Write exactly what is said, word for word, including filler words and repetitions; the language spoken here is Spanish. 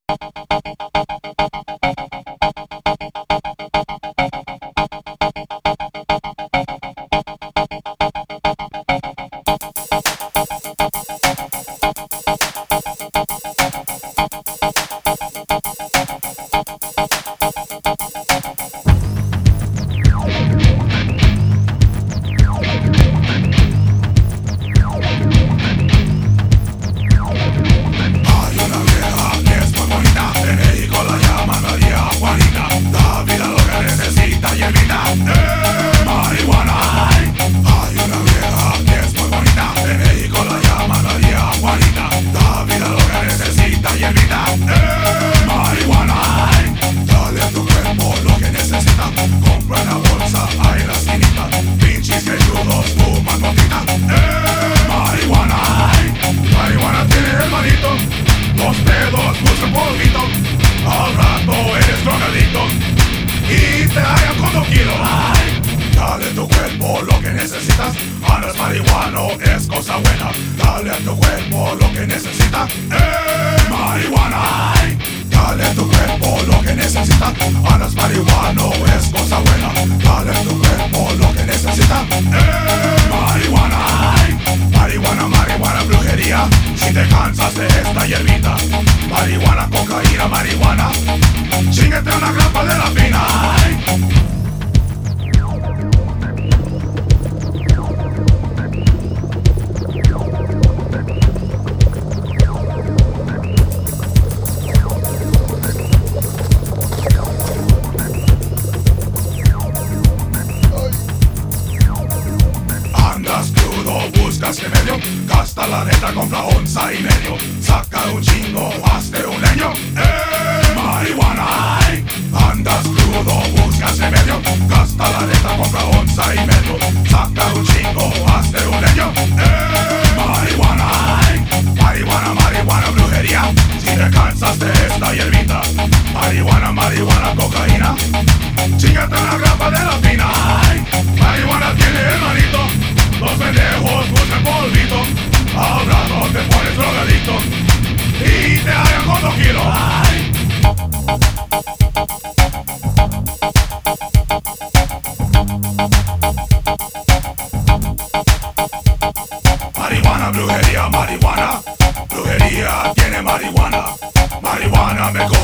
necesitas. Ahora es marihuano, es cosa buena. Dale a tu cuerpo lo que necesita. ¡Eh, marihuana! Dale a tu cuerpo lo que necesita. Ahora es marihuano, es cosa buena. Dale a tu cuerpo lo que necesita. ¡Eh, marihuana! Marihuana, marihuana, brujería. Si te cansas de esta hierbita, marihuana, cocaína, marihuana, chíngate una grapa de la fina. Buscas remedio, gasta la neta, compra onza y medio. Saca un chingo, hazte un leño. ¡Eh, marihuana! Andas crudo, buscas remedio, gasta la neta, compra onza y medio. Saca un chingo, hazte un leño. ¡Eh, marihuana! Marihuana, marihuana, brujería. Si te cansas de esta hierbita, marihuana, marihuana, cocaína, chíngate una grapa de la fina. Marihuana tiene hermanito. Los pendejos buscan polvito, ahora no te pones drogadicto y te hagan con dos kilos. Marihuana, brujería, marihuana, brujería tiene marihuana. Marihuana me